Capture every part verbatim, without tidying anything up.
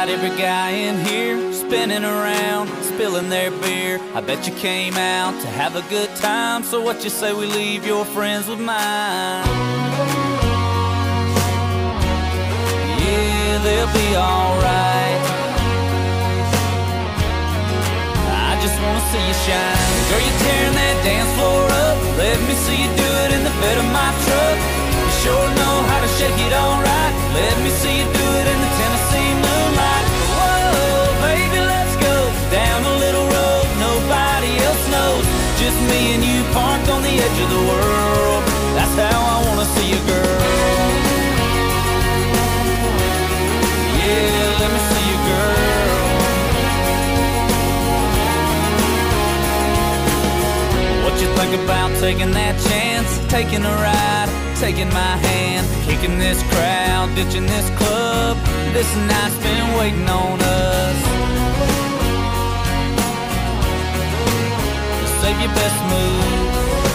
got every guy in here spinning around, spilling their beer. I bet you came out to have a good time, so what you say we leave your friends with mine? Yeah, they'll be alright. I just wanna see you shine. Girl, you're tearing that dance floor up. Let me see you do it in the bed of my truck. You sure know how to shake it alright. Let me see you do it in the Tennessee moonlight. Whoa, baby, let's go down a little road nobody else knows. Just me and you parked on the edge of the world. That's how I wanna see you, girl. Yeah, let me see you, girl. What you think about taking that chance, taking a ride, taking my hand, kicking this crowd, ditching this club? This night's been waiting on us. Save your best move.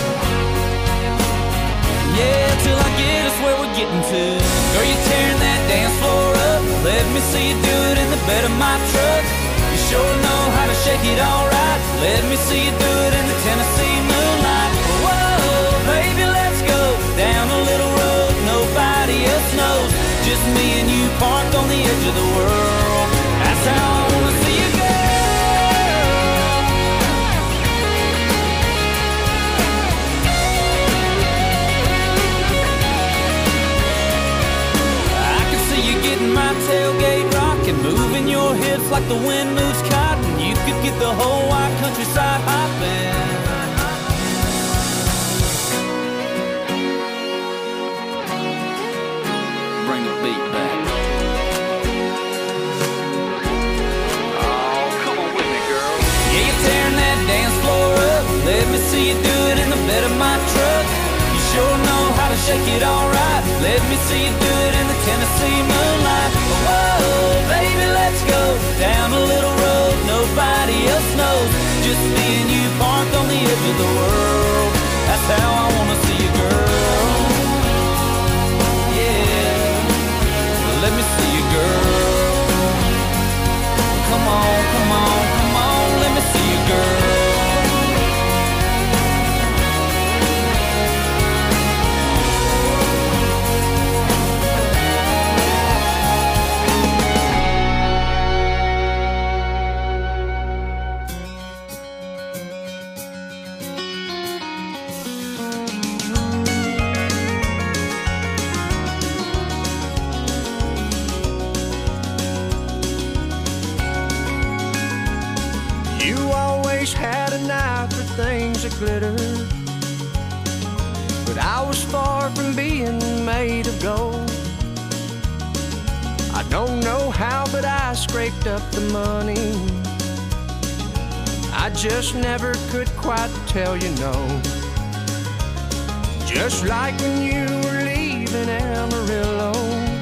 Yeah, till I get us where we're getting to. Girl, you're tearing that dance floor up. Let me see you do it in the bed of my truck. You sure know how to shake it alright. Let me see you do it in the Tennessee moonlight. Whoa, baby, let's go down a little road nobody else knows. Just me and you parked on the edge of the world. That's how I wanna see you, girl. I can see you getting my tailgate rocking, moving your hips like the wind moves cotton. You could get the whole wide countryside hopping. Bring the beat back. Oh, come on with me, girl. Yeah, you're tearing that dance floor up. Let me see you do it in the bed of my truck. You sure know how to shake it alright. Let me see you do it in the Tennessee moonlight. Whoa, baby, let's go down a little road nobody else knows. Just me and you parked on the edge of the world. That's how I wanna see you, girl. Yeah, let me see you, girl. Come on, come on, come on, let me see you, girl. Had an eye for things that glitter, but I was far from being made of gold. I don't know how, but I scraped up the money. I just never could quite tell you no. Just like when you were leaving Amarillo,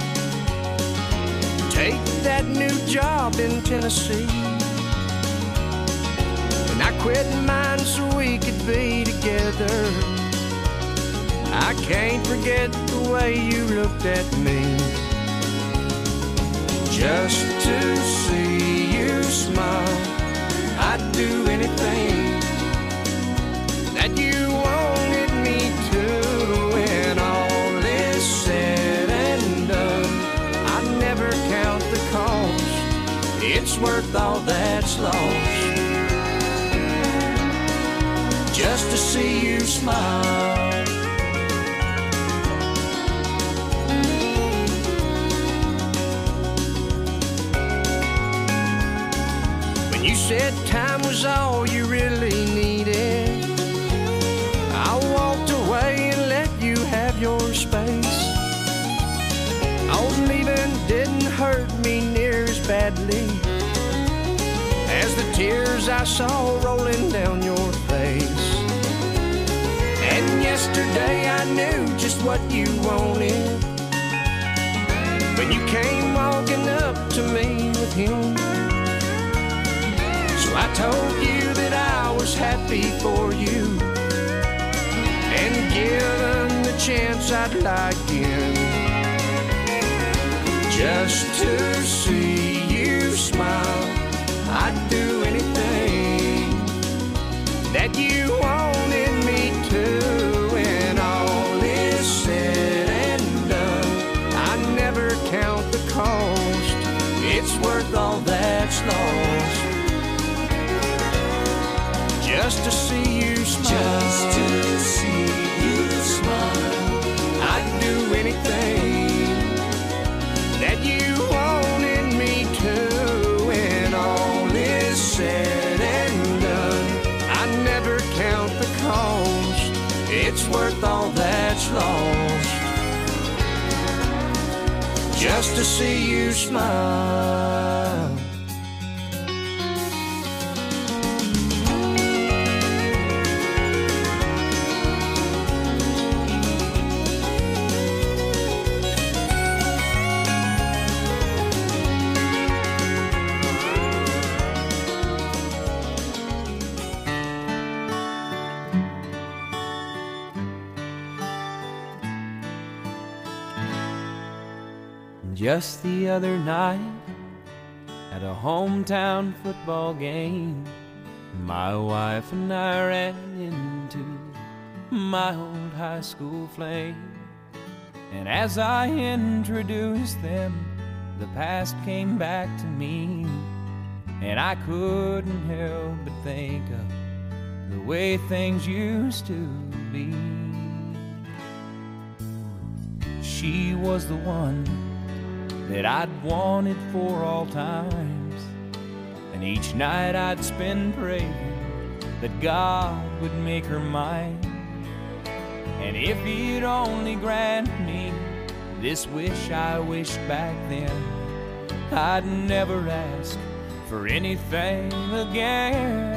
take that new job in Tennessee. I quit mine so we could be together. I can't forget the way you looked at me. Just to see you smile, I'd do anything that you wanted me to. When all is said and done, I'd never count the cost. It's worth all that's lost, just to see you smile. When you said time was all you really needed, I walked away and let you have your space. Oh, leaving didn't hurt me near as badly as the tears I saw rolling down your face. And yesterday I knew just what you wanted when you came walking up to me with him. So I told you that I was happy for you, and given the chance I'd like in, just to see you smile. I'd do anything that you wanted me to. When all is said and done, I never count the cost. It's worth all that's lost just to see you smile. Just to see you smile. I'd do anything that you wanted me to. When all is said and done, I never count the cost. It's worth all that's lost just to see you smile. Just the other night, at a hometown football game, my wife and I ran into my old high school flame. And as I introduced them, the past came back to me, and I couldn't help but think of the way things used to be. She was the one that I'd wanted for all times, and each night I'd spend praying that God would make her mine. And if He'd only grant me this wish I wished back then, I'd never ask for anything again.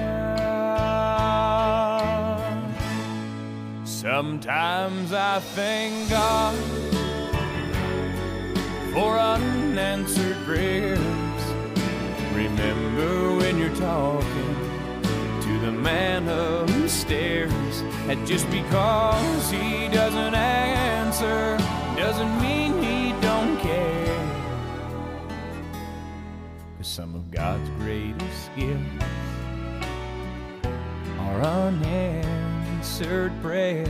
Sometimes I thank God for unanswered prayers. Remember when you're talking to the man upstairs, that just because he doesn't answer doesn't mean he don't care. 'Cause some of God's greatest gifts are unanswered prayers.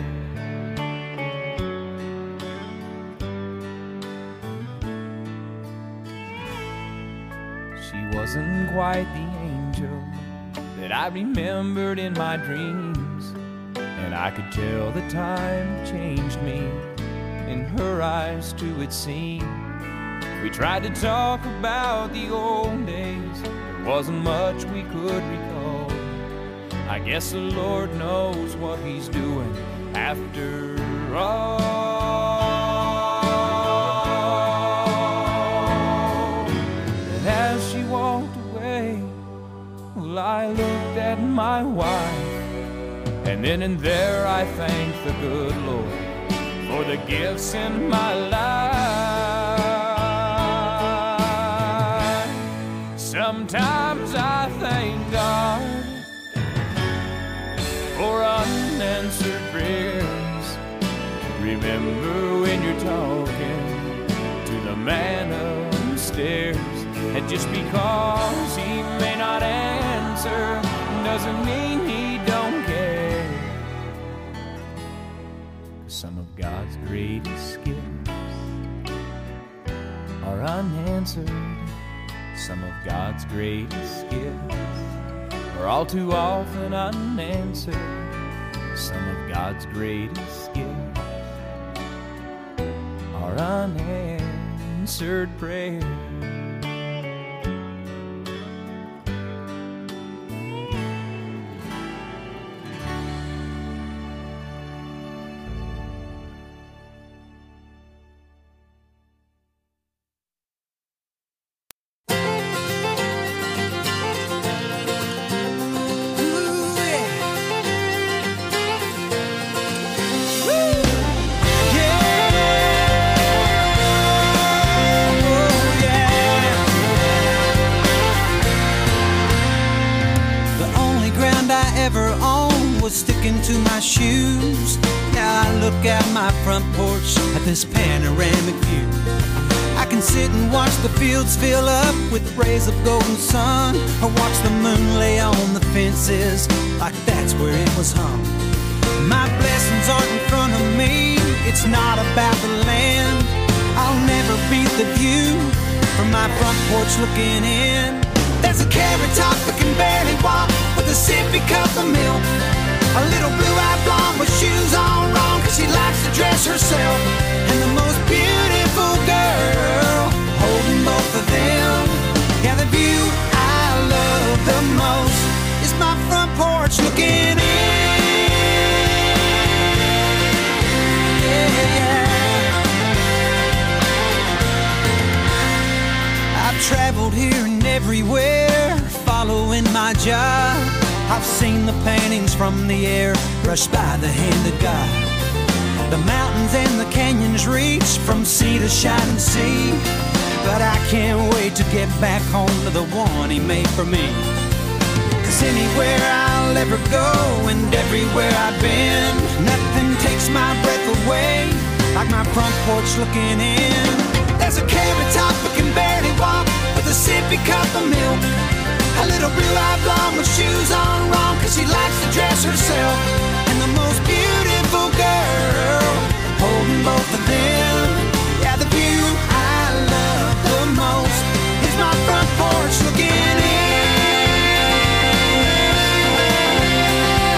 Wasn't quite the angel that I remembered in my dreams, and I could tell the time changed me. In her eyes too it seemed. We tried to talk about the old days, there wasn't much we could recall. I guess the Lord knows what He's doing after all. I looked at my wife, and then and there I thanked the good Lord for the gifts in my life. Sometimes I thank God for unanswered prayers. Remember when you're talking to the man upstairs, and just because he may not answer doesn't mean he don't care. 'Cause some of God's greatest gifts are unanswered. Some of God's greatest gifts are all too often unanswered. Some of God's greatest gifts are unanswered prayers. To my shoes, now I look out my front porch at this panoramic view. I can sit and watch the fields fill up with rays of golden sun, or watch the moon lay on the fences like that's where it was hung. My blessings aren't in front of me, it's not about the land. I'll never beat the view from my front porch looking in. There's a carrot top that can barely walk with a sippy cup of milk. A little blue-eyed blonde with shoes on wrong, cause she likes to dress herself. And the most beautiful girl holding both of them. Yeah, the view I love the most is my front porch looking in. Yeah, yeah. I've traveled here and everywhere, following my job. I've seen the paintings from the air brushed by the hand of God. The mountains and the canyons reach from sea to shining sea. But I can't wait to get back home to the one he made for me. Cause anywhere I'll ever go and everywhere I've been, nothing takes my breath away like my front porch looking in. There's a carrot top that can barely walk with a sippy cup of milk. A little blue-eyed blonde with shoes on wrong, cause she likes to dress herself. And the most beautiful girl holding both of them. Yeah, the view I love the most is my front porch looking in.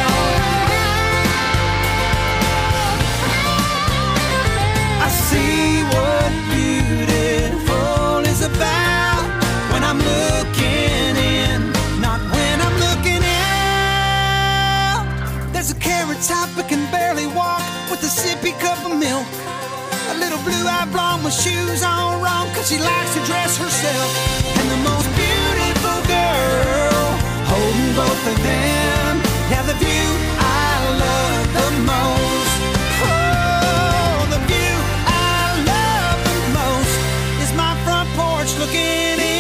I see what beautiful is about when I'm looking in, not when I'm looking out. There's a carrot top that can barely walk with a sippy cup of milk. A little blue-eyed blonde with shoes on wrong, cause she likes to dress herself. And the most beautiful girl holding both of them. Yeah, the view I love the most. Oh, the view I love the most is my front porch looking in.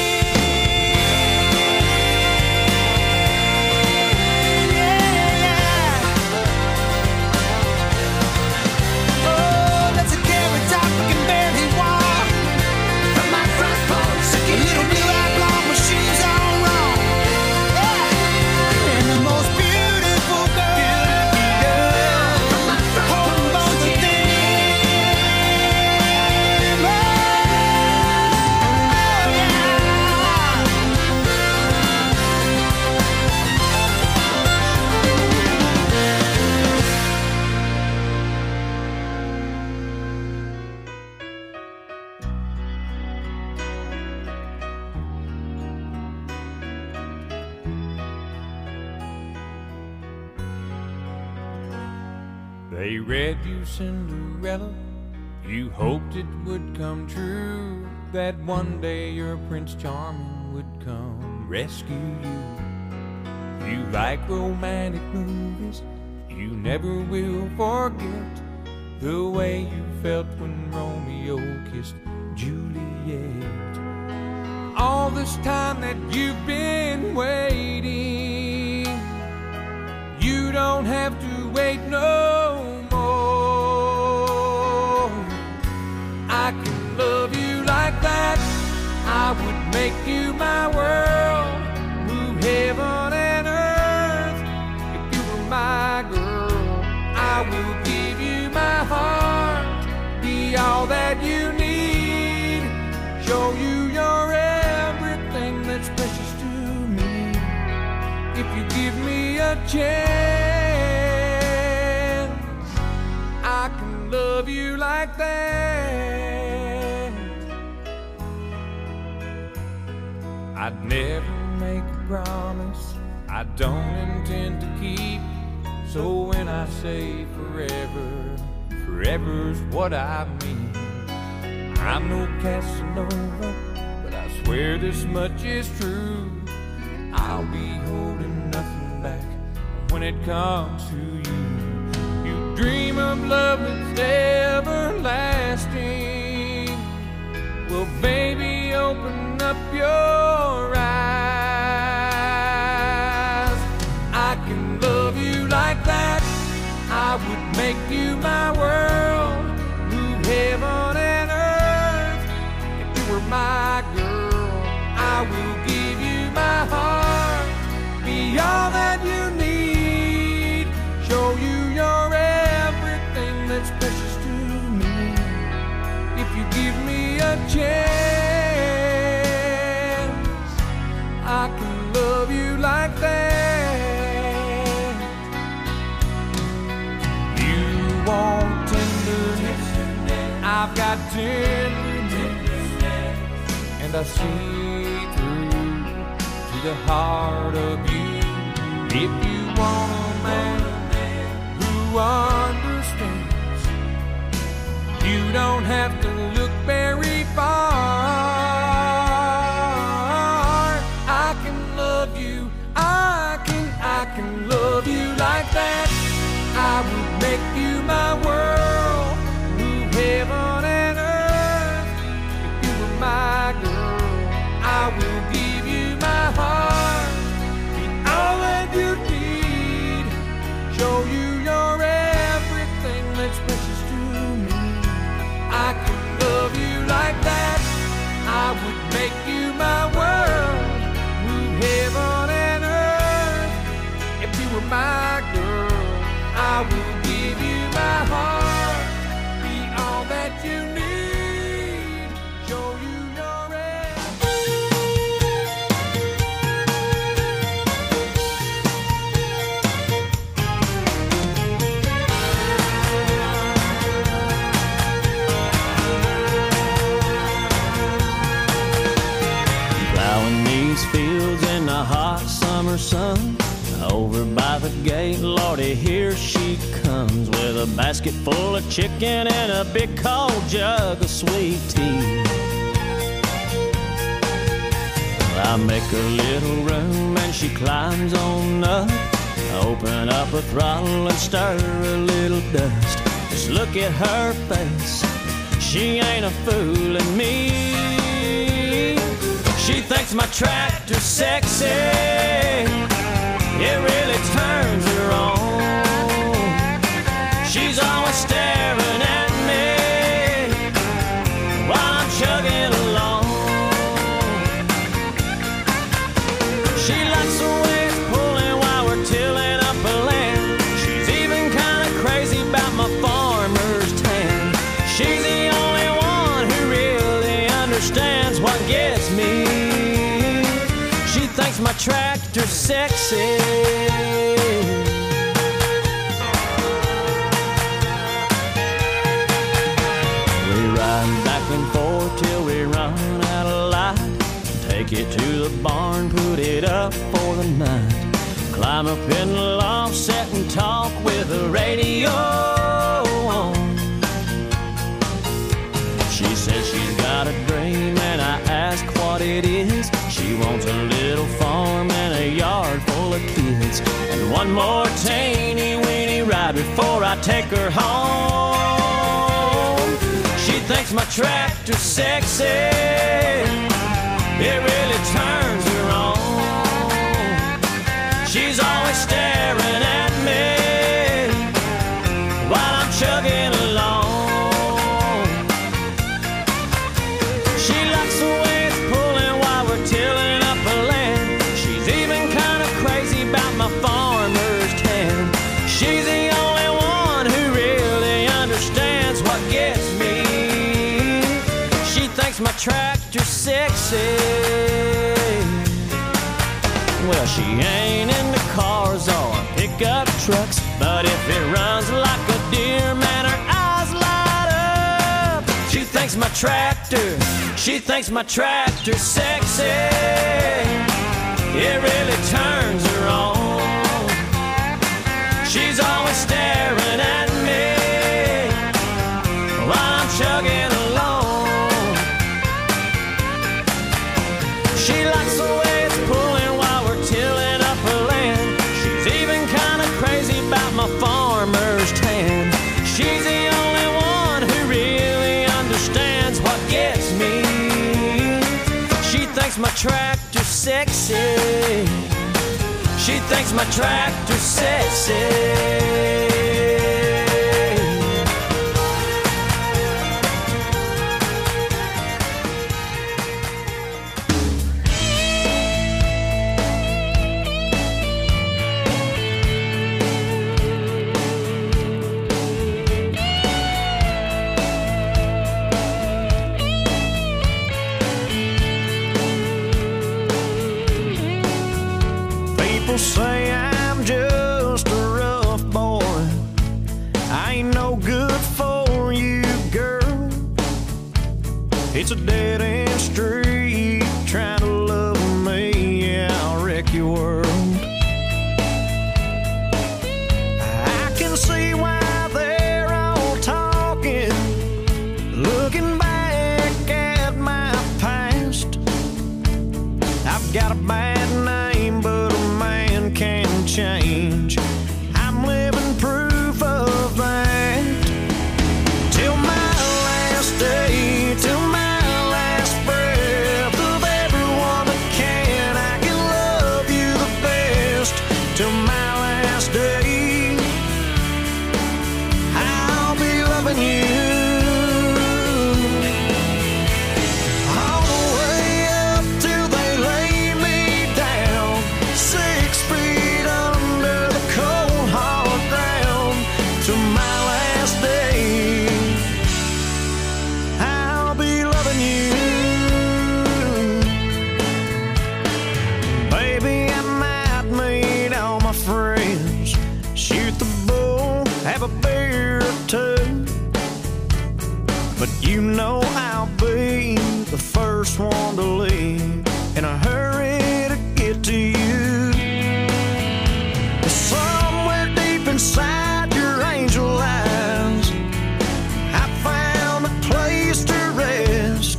They read you Cinderella, you hoped it would come true, that one day your Prince Charming would come rescue you. You like romantic movies, you never will forget the way you felt when Romeo kissed Juliet. All this time that you've been waiting, you don't have to wait no more. I can love you like that, I would make you my world, move heaven and earth. If you were my girl, I will give you my heart, be all that you need, show you your everything that's precious to me. If you give me a chance, I can love you like that. I'd never make a promise I don't intend to keep, so when I say forever, forever's what I mean. I'm no Casanova, but I swear this much is true, I'll be holding nothing back when it comes to you. You dream of love that's everlasting, well baby open up your eyes. I can love you like that, I would make you my world, move heaven and earth. If you I've got tenderness, and I see through to the heart of you. If you want a man who understands, you don't have to look very far. I can love you, I can, I can love you like that. I would make you my world, move heaven and earth. If you were my girl, I will give you my heart, be all that you need, show you you're everything that's precious to me. I can love you like that. I would make you my world, move heaven and earth. If you were my girl, I will give you my heart, be all that you need, show you your Plowing these fields in the hot summer sun, over by the gate, Lordy, here she comes with a basket full of chicken and a big cold jug of sweet tea. I make a little room and she climbs on up, open up a throttle and stir a little dust. Just look at her face, she ain't a fooling me. She thinks my tractor's sexy, it really turns her on. She's always staring at me while I'm chugging along. She likes the way it's pulling while we're tilling up a land. She's even kind of crazy about my farmer's tan. She's the only one who really understands what gets me. She thinks my tractor's sexy. We ride back and forth till we run out of light. Take it to the barn, put it up for the night. Climb up in the loft, sit and talk with the radio on. She says she's got a dream and I ask what it is. She wants a little farm and a yard full of kids, and one more teeny weeny ride before I take her home. She thinks my tractor's sexy, it really turns her on. She's always staring at me while I'm chugging along. She likes the way it's pulling while we're tilling up a land. She's even kind of crazy about my farmer's tan. She's the only one who really understands what gets me. She thinks my tractor's sexy. Well, she ain't into cars or pickup trucks, but if it runs like a deer, man, her eyes light up. She thinks my tractor, she thinks my tractor's sexy, it really turns her on. She's always staring at me while I'm chugging along. She likes the way it's pulling while we're tilling up a land. She's even kind of crazy about my farmer's tan. She's the only one who really understands what gets me. She thinks my tractor's sexy. She thinks my tractor's sexy. People say I'm just a rough boy, I ain't no good for you, girl. It's a dead-end street. Trying to love me, yeah, I'll wreck your world. I can see why they're all talking, looking back at my past. I've got a bad name, but a man can change. I'm living proof of that. Till my last day, till my last breath of everyone that can, I can love you the best. Till my last day, I'll be loving you. All the way up till they lay me down, six feet under the cold hard ground. Till my last day, I'll be loving you. Baby, I might meet all my friends, shoot the bull, have a beer or two, but you know I'll be the first one to leave in a hurry to get to you. Somewhere deep inside your angel eyes, I found a place to rest.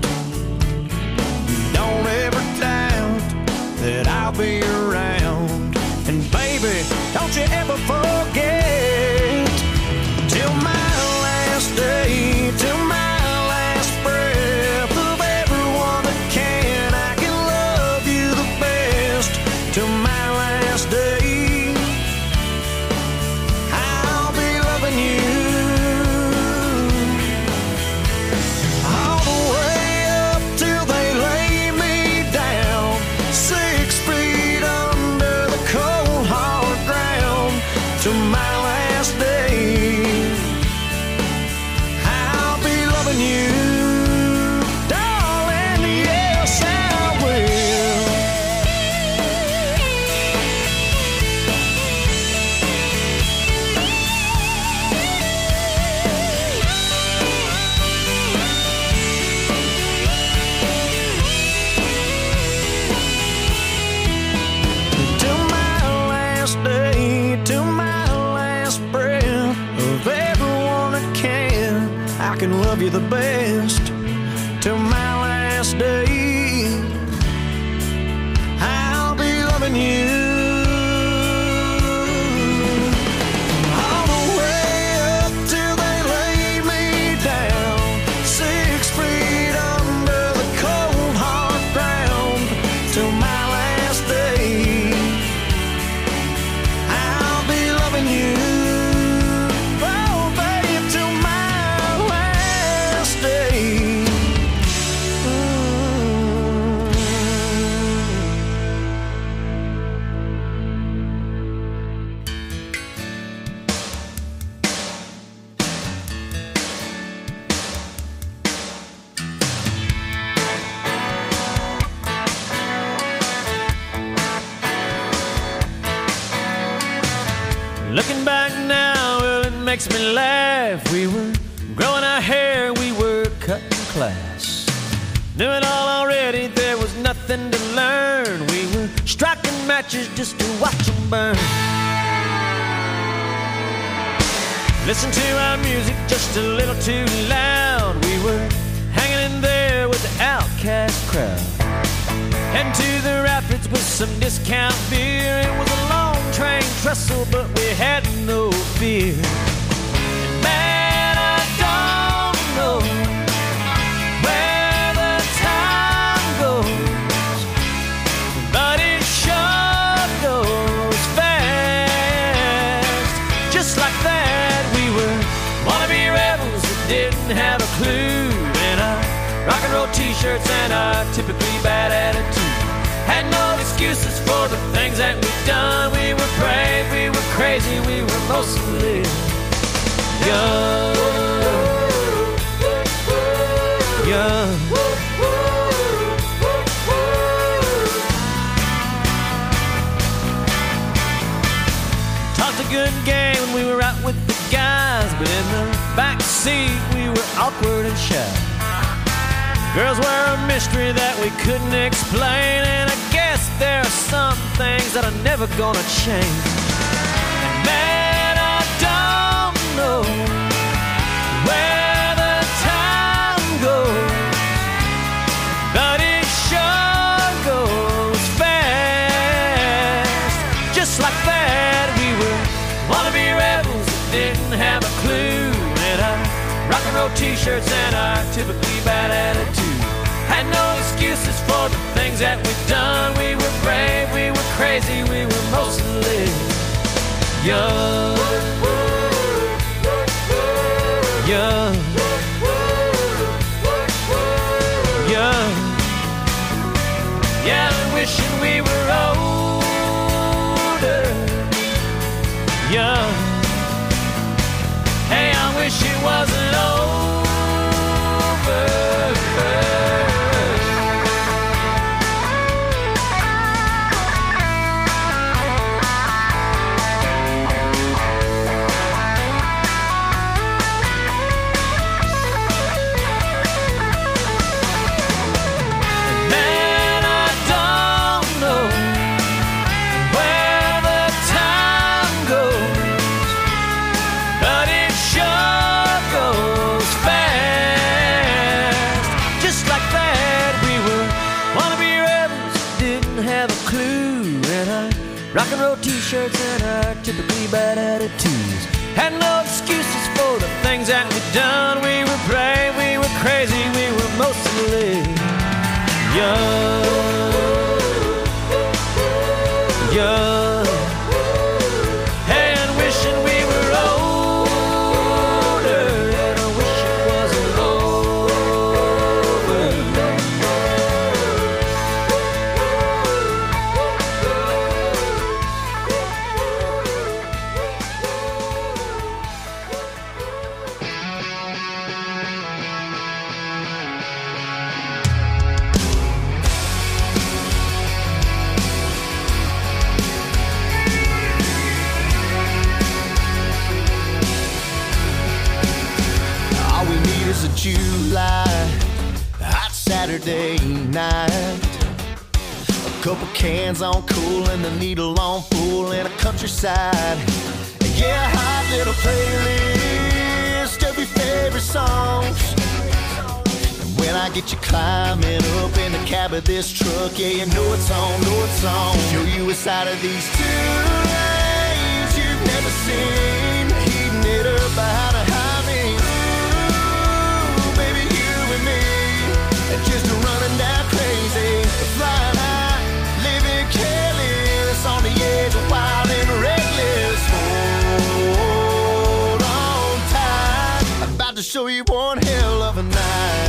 Don't ever doubt that I'll be around. And baby, don't you ever forget. Till my last day, till my last breath of everyone that can, I can love you the best. Till my last day, I'll be loving you. All the way up till they lay me down, six feet under the cold hard ground. Till my last day, I'll be loving you, darling. Yes, I will. Till my last day, till my last breath of everyone that can, I can love you the best. Till my last day, I'll be loving you. All the way up till they lay me down, six feet under the cold hard ground. Till my last day, I'll be loving you. Oh, babe, till my last day. Looking back now, well, it makes me laugh. We were growing our hair, we were cutting class. Knew it all already, there was nothing to learn. We were striking matches just to watch them burn. Listen to our music just a little too loud. We were hanging in there with the outcast crowd. Heading to the rapids with some discount beer. It was a long train trestle, but we had no fear. And man, I don't know where the time goes, but it sure goes fast. Just like that, we were wannabe rebels that didn't have a clue. In our rock and roll t-shirts and our typically bad attitude. Had no excuses for the things that we've done. We were brave, we were crazy, we were mostly young. Young. Talked a good game when we were out with the guys, but in the back seat we were awkward and shy. Girls were a mystery that we couldn't explain, and I guess there are some things that are never gonna change. And man, I don't know where the time goes, but it sure goes fast. Just like that, we were wannabe rebels that didn't have a clue, and our rock and roll t-shirts and our typically bad attitude. Had no excuses for the things that we've done. We were brave, we were crazy, we were mostly young. Young. Young. Yeah, I'm wishing we were older. Young. Hey, I wish it wasn't over. Rock and roll t-shirts and our typically bad attitudes. Had no excuses for the things that we'd done. We were brave, we were crazy, we were mostly young. Young. Hey, and wishing we were older, and I wish it wasn't over. July, hot Saturday night. A couple cans on cool and the needle on full in a countryside. Yeah, hot little playlist of your favorite songs. And when I get you climbing up in the cab of this truck, yeah, you know it's on, know it's on. Show you a side of these two lanes you've never seen, heating it up behind a highway. Just running down crazy, flying high, living careless, on the edge of wild and reckless. Hold on tight, I'm about to show you one hell of a night.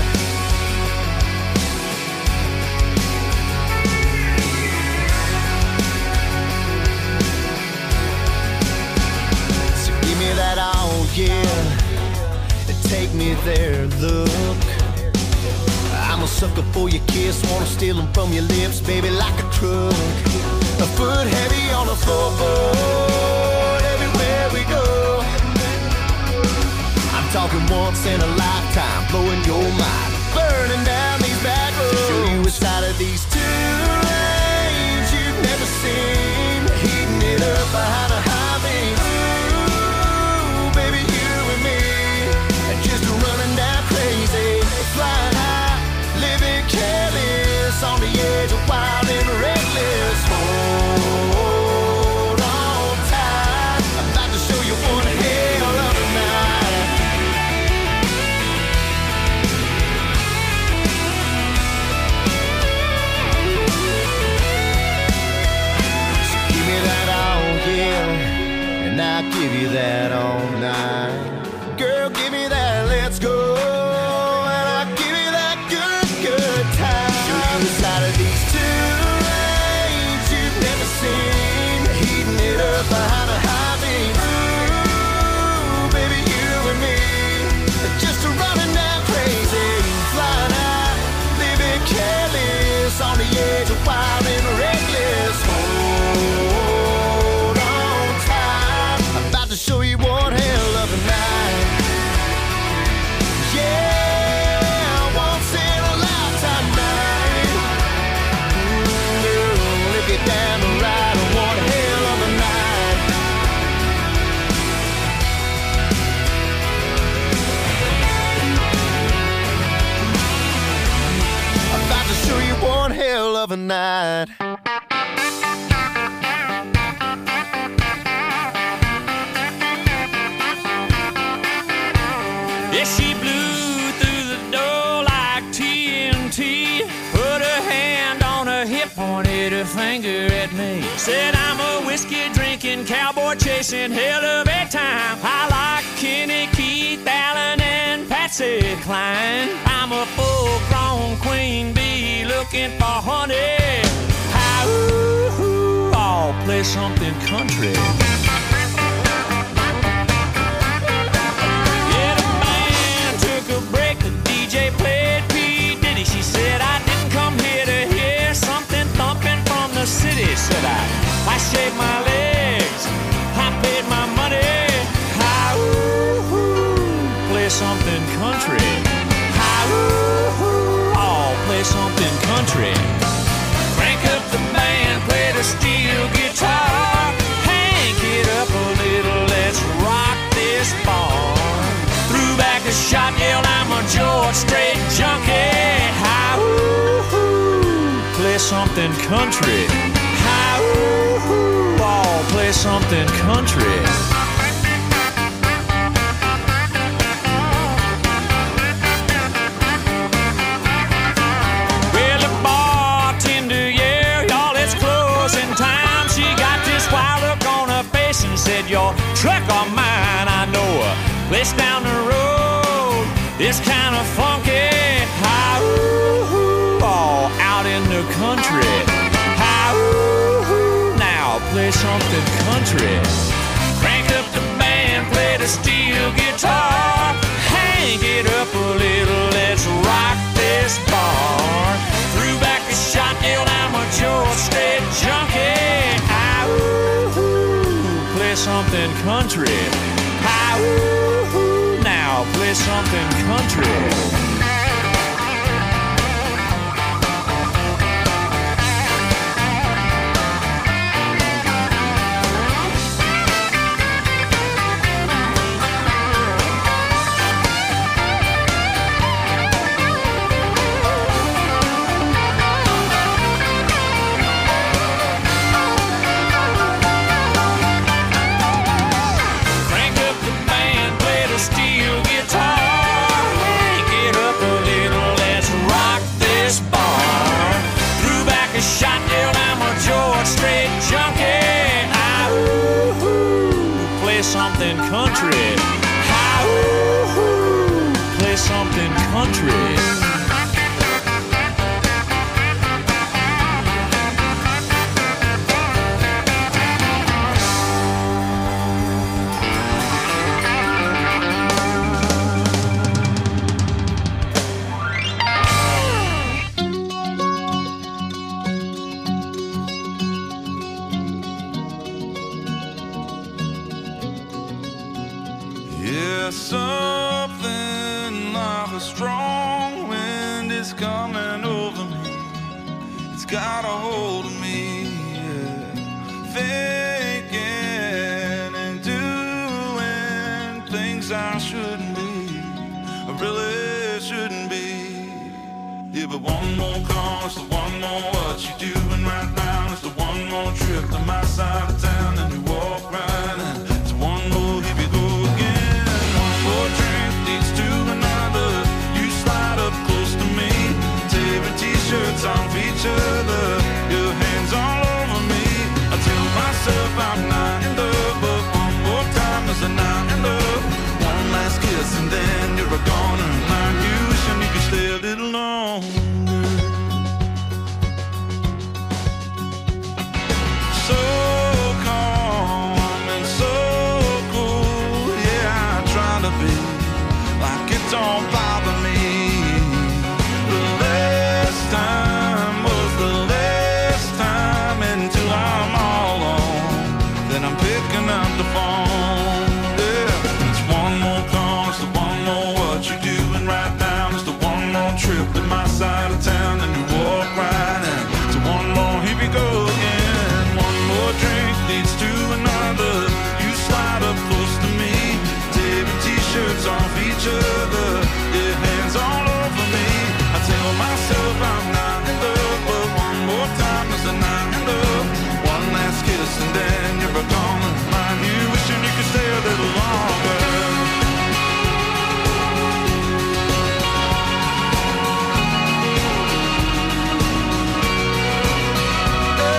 So give me that all, yeah, and take me there, look. I'm a sucker for your kiss, wanna steal them from your lips, baby, like a truck. A foot heavy on the floorboard, everywhere we go. I'm talking once in a lifetime, blowing your mind, burning down these back roads. Show you a side of these two lanes you've never seen, heating it up behind a high beam. Ooh, baby, you and me, and just running down crazy, flying high, living careless, on the edge of wild and reckless. Hold on tight, I'm about to show you one hell of a night. So give me that all, yeah, and I'll give you that all night. Girl, give me that, let's go. Side of these two lanes you've never seen, heating it up behind a high beam. Ooh, baby, you and me, just running down crazy, flying high, living careless, on the edge of wild and reckless. Hold on tight, I'm about to show you one hell of a night. Yeah, once in a lifetime. a finger at me. Said I'm a whiskey drinking, cowboy chasing, hell of a time. I like Kenny, Keith, Allen, and Patsy Cline. I'm a full-grown queen bee looking for honey. How, I'll play something country. Yeah, the band took a break, the D J played P. Diddy. She said I didn't come here to hear something thumping from the city. Said I, I shaved my legs, I paid my money. How, play something country. How, I'll play something country. Crank up the band, play the steel guitar. Hank it up a little, let's rock this bar. Threw back a shot, yelled I'm a George Strait junkie. How, play something country. How, I'll play something country. Well, the bartender, yeah, y'all, it's closing time. She got this wild look on her face and said, your truck or mine, I know a place down the road. It's kind of funky. How, all out in the country. How, now play something country. Crank up the band, play the steel guitar. Hang it up a little, let's rock this bar. Threw back a shot, yelled I'm a George Strait junkie. How, play something country. How, now play something country. Shot, yelled I'm a George Strait junkie. I ooh, play something country. I ooh, play something country. Yeah, something like a strong wind is coming over me. It's got a hold of me, yeah. Thinking and doing things I shouldn't be, I really shouldn't be. Yeah, but one more call, it's the one more what you doing right now. It's the one more trip to my side of town, and you walk right in. It's one more, here we go again. One drink leads to another. You slide up close to me, tearing t-shirts off each other, your hands all over me. I tell myself I'm not in love, but one more time is a not in love. One last kiss and then you're a goner. Like you wishing you could stay a little longer. So calm and so cool, yeah, I try to be like it don't bother me. The last time was the last time, until I'm all alone, then I'm picking up the phone. Yeah, it's one more call, it's the one more what you doing right now. It's the one more trip to my side of town, and you walk right in. So one more, here we go again. One more drink leads to another. You slide up close to me, tearing t-shirts off each other, your hands all over me. I tell myself I'm not in love, but one more time is a not in love. One last kiss and then you're gone. Mind you wishing you could stay a little longer. Yeah.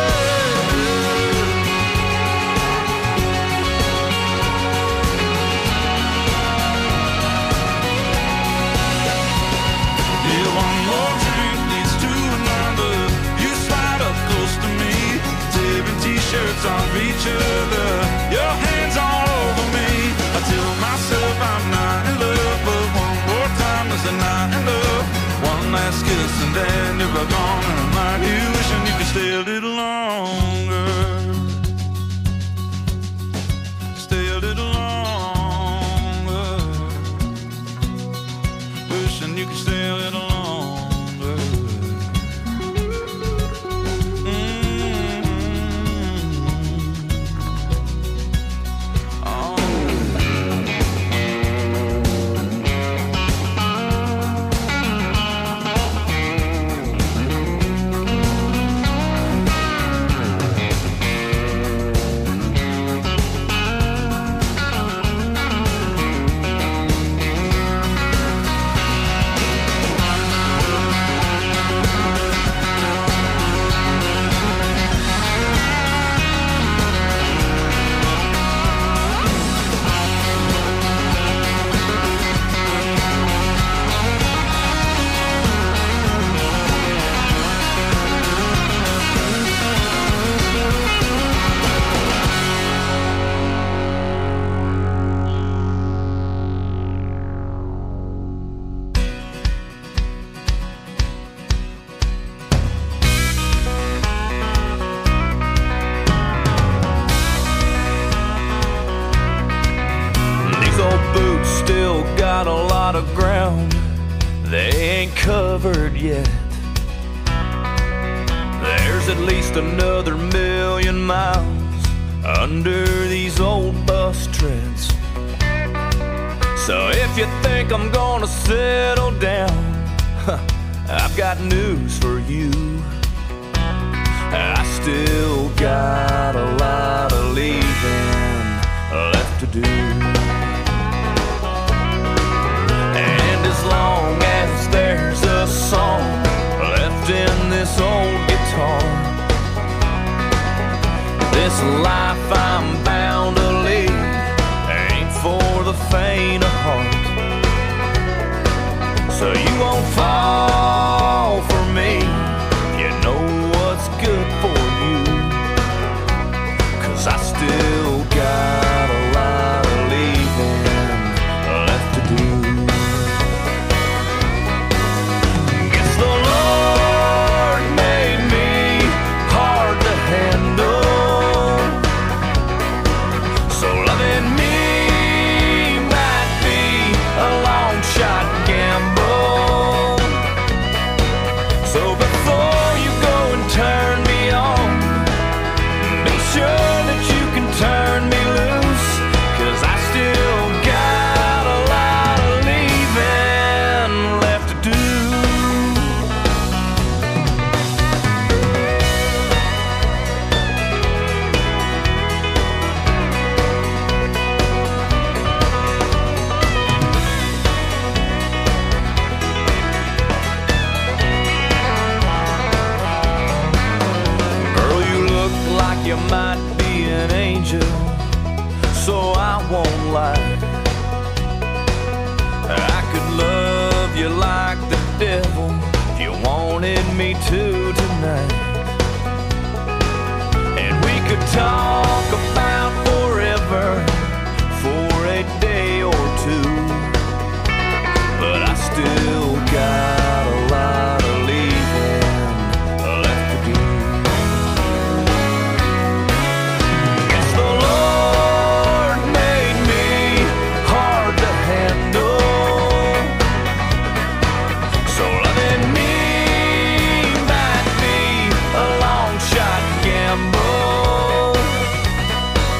touch of each other. Your hands all over me. I tell myself I'm not in love, but one more time is a night in love. One last kiss and then you're gone, and I'm not here wishing you could stay a little longer. Stay a little longer. Wishing you could stay a little longer. Covered yet. There's at least another million miles under these old bus treads. So if you think I'm gonna settle down, huh, I've got news for you. I still got a lot of leaving left to do. And as long as there's a song left in this old guitar, this life I'm bound to lead ain't for the faint of heart. So you won't fall for me, you know what's good for you, 'cause I still got a lot of leaving left to do. Me too tonight, and we could talk about forever for a day or two, but I still got a lot of leaving left to do. Guess the Lord made me hard to handle, so loving me a long shot gamble.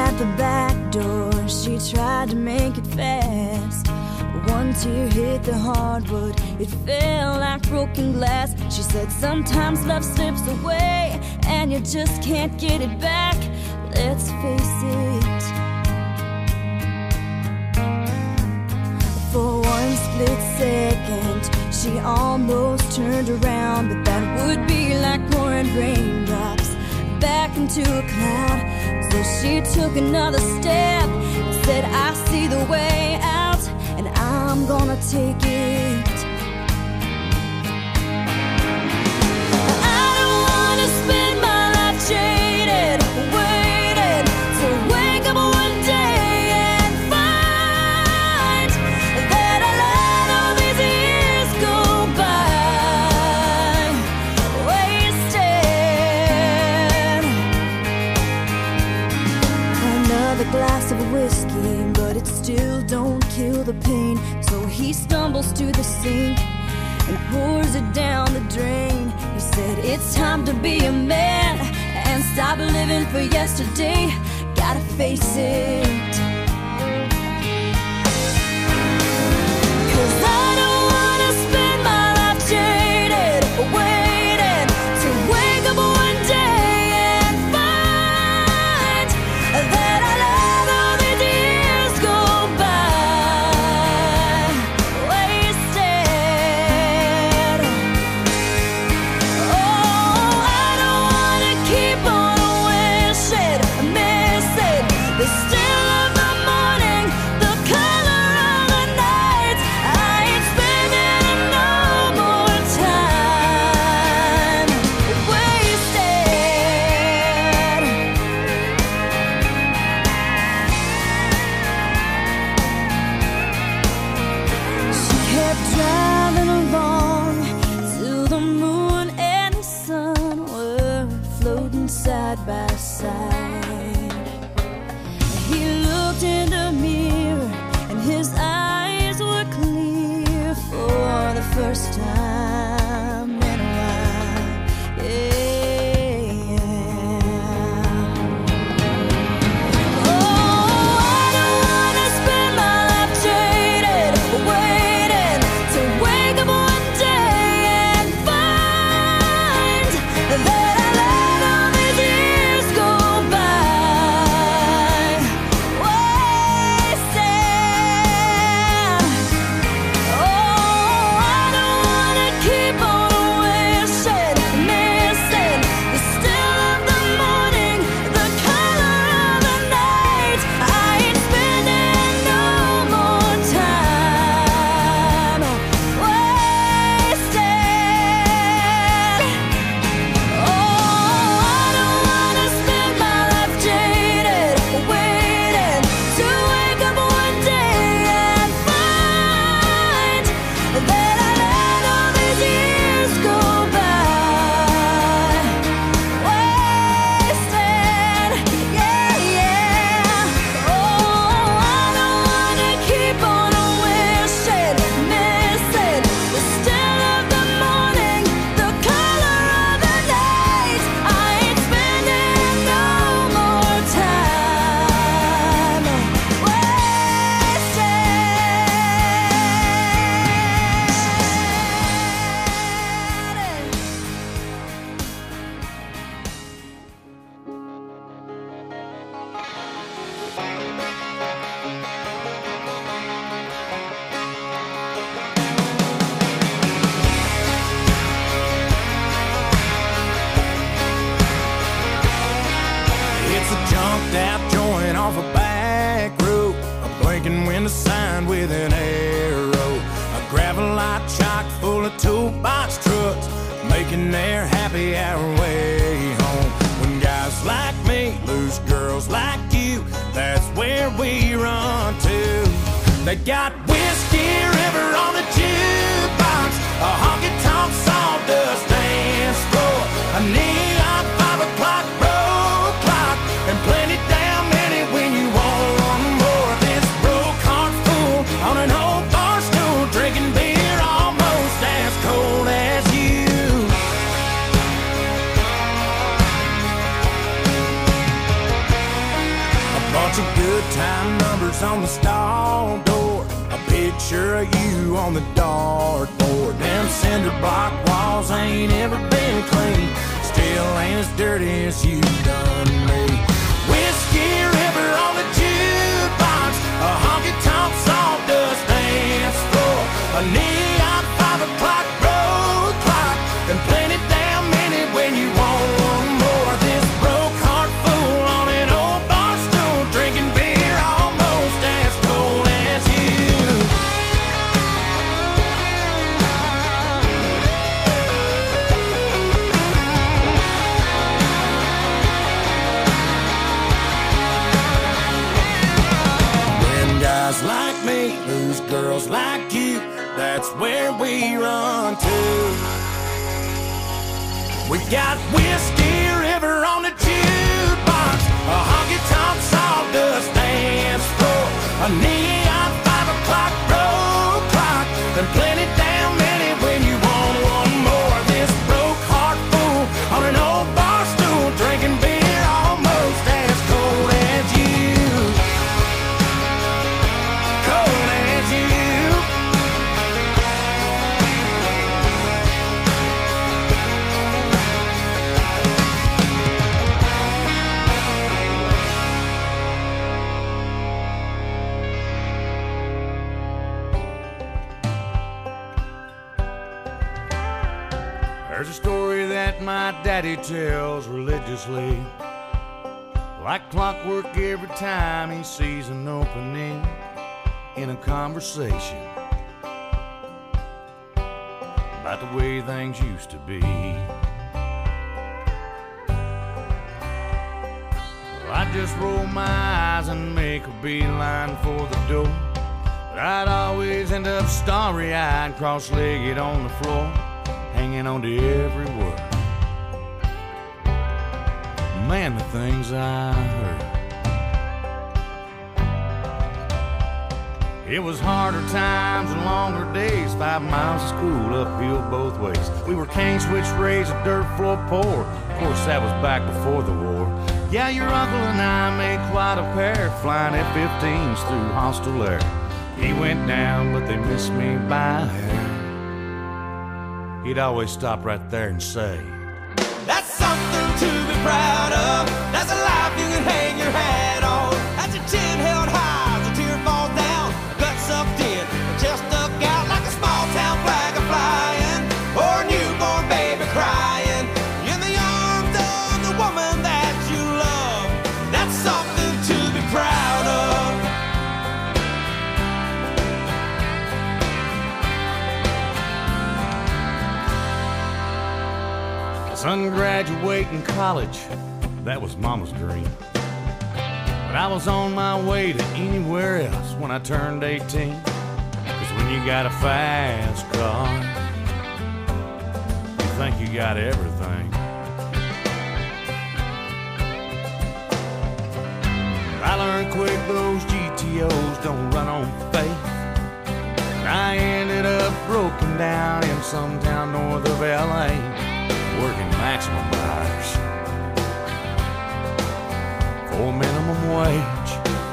at the back door, she tried to make it fast. One tear hit the hardwood, it fell like broken glass. She said sometimes love slips away and you just can't get it back. Let's face it. For one split second, she almost turned around, but that would be like pouring raindrops back into a cloud. So she took another step and said, I see the way out, and I'm gonna take it. I don't wanna spend my life jaded, waiting to wake up one day and find that I let all these years go by wasted. Another glass of whiskey, but it still don't kill the pain. So he stumbles to the sink and pours it down the drain. He said, it's time to be a man and stop living for yesterday. Gotta face it. 'Cause I don't wanna spend my life jaded, waiting to wake up one day and find that I let all these years go by wasted. Oh, I don't wanna keep on wishing, missing the still of the morning, the color of the night. I ain't spending no more time wasted. She kept driving along till the moon and the sun were floating side by side. He looked in the mirror and his eyes were clear for the first time in a while. Yeah. Oh, I don't wanna spend my life jaded, waiting to wake up one day and find that I let all these years go by wasted. Oh, I don't wanna keep on wishing, missing the still of the morning, the color of the night. I ain't spending no more time wasted. Oh, I don't wanna spend my life jaded, waiting to wake up one day and find that I let all these years go by wasted. Yeah, yeah. Oh, I don't wanna keep on wishing, missing the still of the morning, the color of the night. I ain't spending no more time wasted. It's a jumped out joint off a back road, a blinking window sign with an arrow, a gravel lot chock full of toolbox trucks, making their happy hour way home. When guys like me lose girls like you, that's where we run to. They got Whiskey River on the jukebox, a honky-tonk sawdust dance floor, a neon five o'clock road clock, and plenty damn many when you want more. This broke heart fool on an old bar stool, drinking beer almost as cold as you. A bunch of good time numbers on the stall door, a picture of you on the dartboard. Them cinder block walls ain't ever been clean, still ain't as dirty as you done me. Whiskey River on the jukebox, a honky-tonk sawdust dance floor, a neon five o'clock road clock, and plenty damn minute when you want one more. This broke heart fool on an old bar stool, drinking beer almost as cold as you. When guys like me lose girls like you, that's where we run to. We got Whiskey River on the jukebox, a honky-tonk sawdust dance floor, a neon five o'clock road clock, and plenty damn many when you want one more. This broke heart fool on an old bar stool, drinking beer almost as cold as you. Cold as you. There's a story that my daddy tells religiously, like clockwork every time he sees an opening in a conversation about the way things used to be. Well, I just roll my eyes and make a beeline for the door, but I'd always end up starry-eyed, cross-legged on the floor, hanging on to every word. Man, the things I heard. It was harder times and longer days, five miles of school uphill both ways. We were cane switch raised, a dirt floor poor. Of course, that was back before the war. Yeah, your uncle and I made quite a pair, flying F fifteens through hostile air. He went down, but they missed me by a hair. He'd always stop right there and say, "That's something to be proud of. That's a life you can hang your hat on. That's your chin held high, the tear falls down, gut sucked in, chest stuck out like a small town flag a flying, or a newborn baby crying in the arms of the woman that you love. That's something to be proud of." Son graduating college, that was Mama's dream. But I was on my way to anywhere else when I turned eighteen. Cause when you got a fast car, you think you got everything. I learned quick those G T Os don't run on faith. I ended up broken down in some town north of L A, working maximum hours for minimum wage.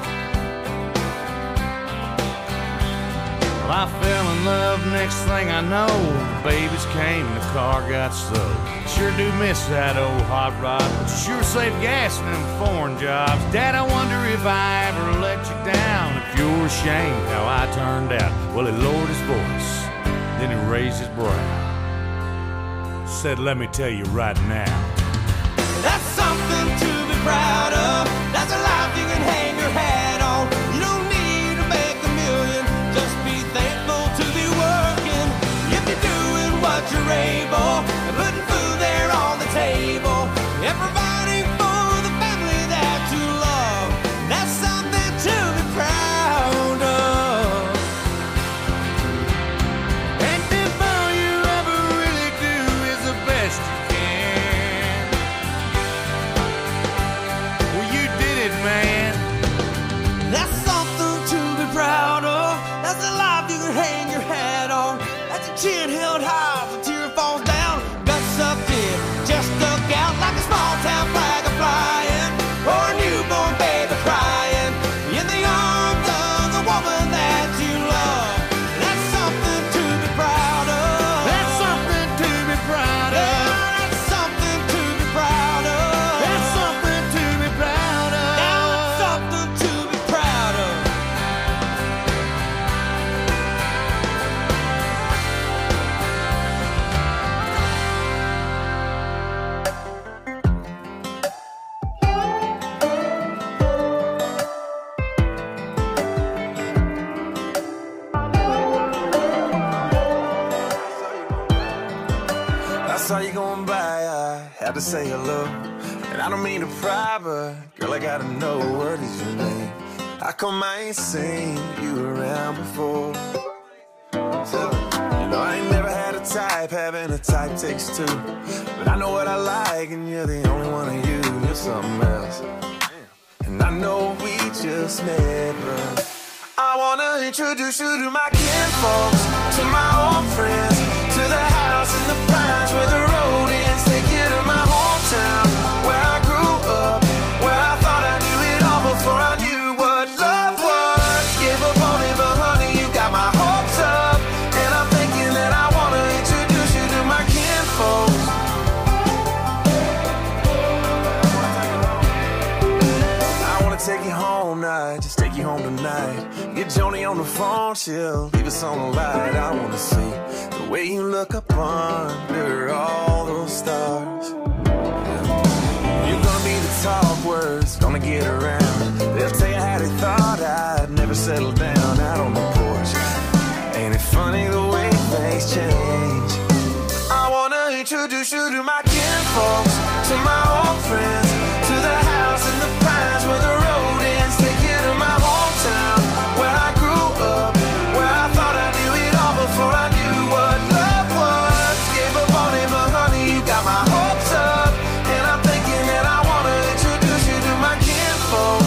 Well, I fell in love, next thing I know, the babies came and the car got stowed. Sure do miss that old hot rod, but you sure save gas in them foreign jobs. Dad, I wonder if I ever let you down, if you're ashamed how I turned out. Well, he lowered his voice, then he raised his brow, said, "Let me tell you right now, that's something to be proud of. That's a life you can hang your hat on. You don't need to make a million, just be thankful to be working. If you're doing what you're able, and putting food there on the table, and providing for the family that you love, that's something to be proud of. And if all you ever really do is the best you can, had to say hello. And I don't mean to pry, but girl, I gotta know what is your name. How come I ain't seen you around before? So, you know, I ain't never had a type, having a type takes two. But I know what I like, and you're the only one of you. You're something else. And I know we just met, but I wanna introduce you to my kinfolks, to my old friends, to the house in the pines where the road ends. Take you to my hometown, where I grew up, where I thought I knew it all before I knew what love was. Gave up on it, but honey, you got my hopes up. And I'm thinking that I wanna introduce you to my kinfolks. I wanna take you home night, just take you home tonight. Get Joni on the phone, she'll leave us on the light. I wanna see the way you look up under all those stars. You're gonna be the talk words, gonna get around. They'll tell you how they thought I'd never settle down out on the porch. Ain't it funny the way things change? I wanna introduce you to my kinfolks, to my old friends, to the house in the pines where the road ends. Take you to my hometown, where I grew up, where I thought I knew it all before I knew what love was. Gave up on it, but honey, you got my hopes up. And I'm thinking that I wanna introduce you to my kinfolks.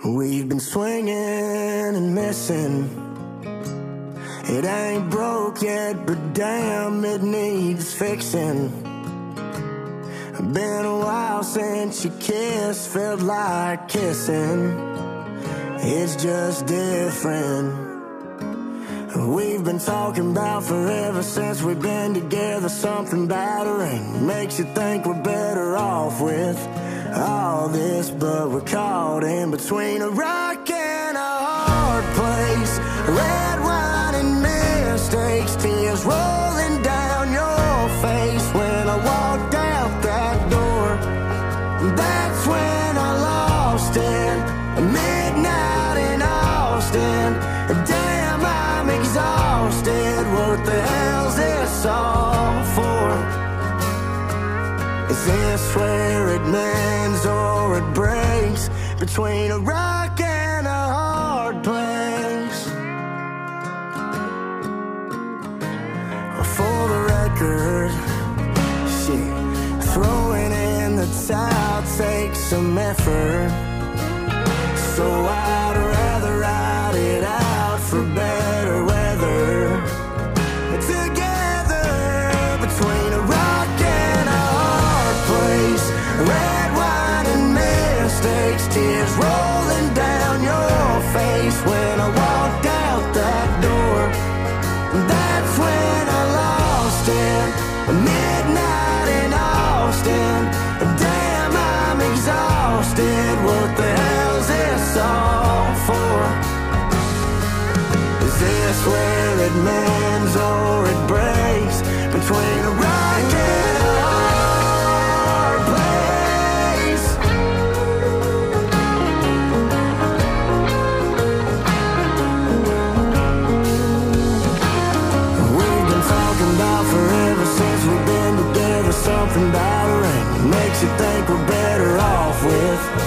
We've been swinging and missing. It ain't broke yet, but damn, it needs fixing. Been a while since you kissed, felt like kissing. It's just different. We've been talking about forever since we've been together. Something battering makes you think we're better off with all this, but we're caught in between a rock and a hard place. Red wine and mistakes, tears rolling down your face. When I walked out that door, that's when I lost it. Midnight in Austin, damn, I'm exhausted. What the hell's this all for? Is this where it mends or it breaks? Between a rock and a hard place. For the record, shit, throwing in the towel takes some effort. So I'd rather ride it out for better weather. Together between a rock and a hard place. Red wine and mistakes, tears rolling down your face. When I walked out that door, that's when I lost it. Midnight in Austin, damn, I'm exhausted. What the hell's this all for? Is this where it mends or it breaks? Between a rock and a hard place. We've been talking about forever since we've been together. Something battering makes you think we're better off with